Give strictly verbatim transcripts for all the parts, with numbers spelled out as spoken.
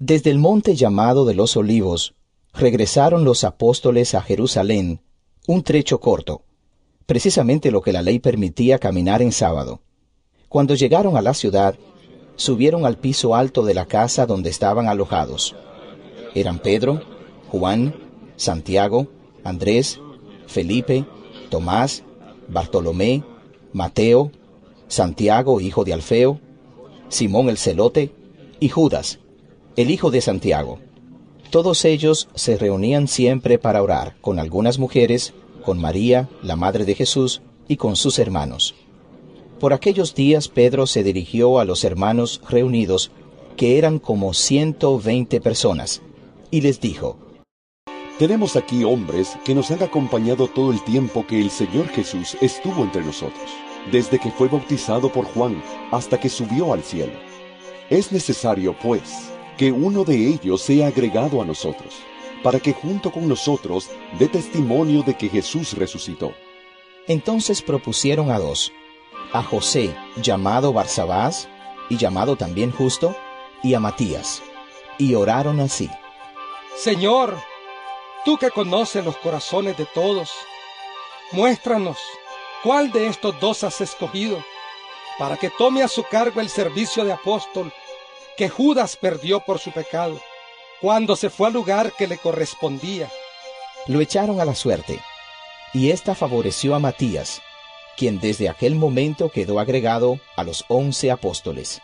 Desde el monte llamado de los Olivos, regresaron los apóstoles a Jerusalén, un trecho corto, precisamente lo que la ley permitía caminar en sábado. Cuando llegaron a la ciudad, subieron al piso alto de la casa donde estaban alojados. Eran Pedro, Juan, Santiago, Andrés, Felipe, Tomás, Bartolomé, Mateo, Santiago, hijo de Alfeo, Simón el Celote, y Judas, el hijo de Santiago. Todos ellos se reunían siempre para orar, con algunas mujeres, con María, la madre de Jesús, y con sus hermanos. Por aquellos días Pedro se dirigió a los hermanos reunidos, que eran como ciento veinte personas, y les dijo: Tenemos aquí hombres que nos han acompañado todo el tiempo que el Señor Jesús estuvo entre nosotros, desde que fue bautizado por Juan hasta que subió al cielo. Es necesario, pues, que uno de ellos sea agregado a nosotros, para que junto con nosotros dé testimonio de que Jesús resucitó. Entonces propusieron a dos, a José, llamado Barsabás, y llamado también Justo, y a Matías, y oraron así: Señor, tú que conoces los corazones de todos, muéstranos cuál de estos dos has escogido, para que tome a su cargo el servicio de apóstol que Judas perdió por su pecado, cuando se fue al lugar que le correspondía. Lo echaron a la suerte, y ésta favoreció a Matías, quien desde aquel momento quedó agregado a los once apóstoles.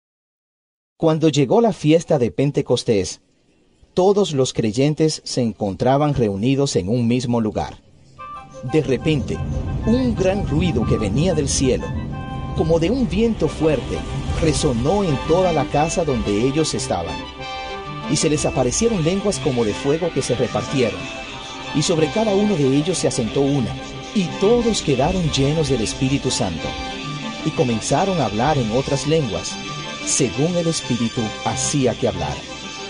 Cuando llegó la fiesta de Pentecostés, todos los creyentes se encontraban reunidos en un mismo lugar. De repente, un gran ruido que venía del cielo, como de un viento fuerte, resonó en toda la casa donde ellos estaban. Y se les aparecieron lenguas como de fuego que se repartieron, y sobre cada uno de ellos se asentó una, y todos quedaron llenos del Espíritu Santo, y comenzaron a hablar en otras lenguas, según el Espíritu hacía que hablaran.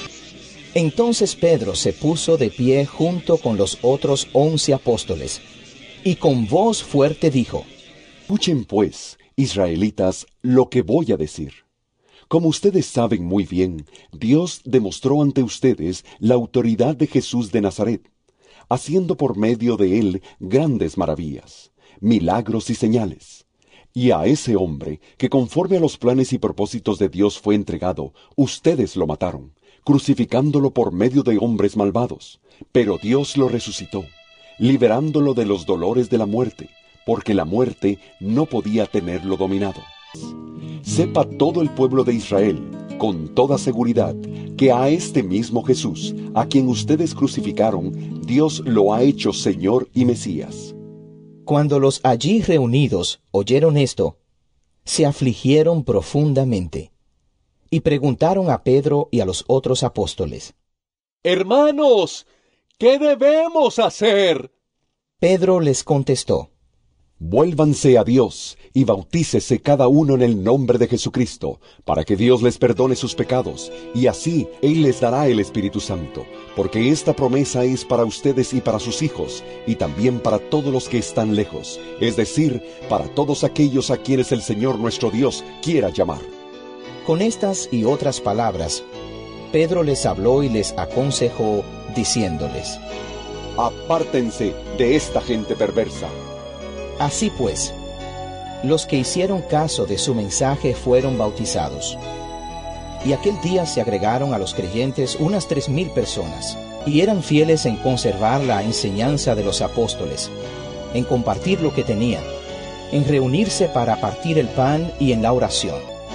Entonces Pedro se puso de pie junto con los otros once apóstoles, y con voz fuerte dijo: Escuchen pues, israelitas, lo que voy a decir. Como ustedes saben muy bien, Dios demostró ante ustedes la autoridad de Jesús de Nazaret, haciendo por medio de él grandes maravillas, milagros y señales. Y a ese hombre, que conforme a los planes y propósitos de Dios fue entregado, ustedes lo mataron, crucificándolo por medio de hombres malvados. Pero Dios lo resucitó, liberándolo de los dolores de la muerte, porque la muerte no podía tenerlo dominado. Sepa todo el pueblo de Israel, con toda seguridad, que a este mismo Jesús, a quien ustedes crucificaron, Dios lo ha hecho Señor y Mesías. Cuando los allí reunidos oyeron esto, se afligieron profundamente, y preguntaron a Pedro y a los otros apóstoles: Hermanos, ¿qué debemos hacer? Pedro les contestó: Vuélvanse a Dios y bautícese cada uno en el nombre de Jesucristo, para que Dios les perdone sus pecados, y así Él les dará el Espíritu Santo, porque esta promesa es para ustedes y para sus hijos, y también para todos los que están lejos, es decir, para todos aquellos a quienes el Señor nuestro Dios quiera llamar. Con estas y otras palabras, Pedro les habló y les aconsejó, diciéndoles: Apártense de esta gente perversa. Así pues, los que hicieron caso de su mensaje fueron bautizados. Y aquel día se agregaron a los creyentes unas tres mil personas, y eran fieles en conservar la enseñanza de los apóstoles, en compartir lo que tenían, en reunirse para partir el pan y en la oración.